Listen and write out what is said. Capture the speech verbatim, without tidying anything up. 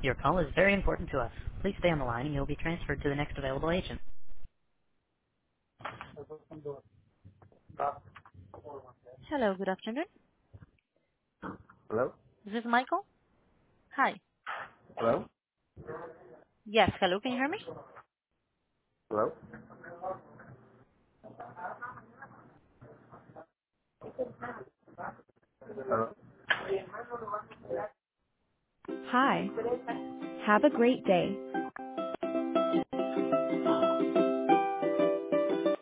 Your call is very important to us. Please stay on the line and you'll be transferred to the next available agent. Hello, good afternoon. Hello? This is Michael. Hi. Hello? Yes, hello, can you hear me? Hello? Hello? Hi. Have a great day.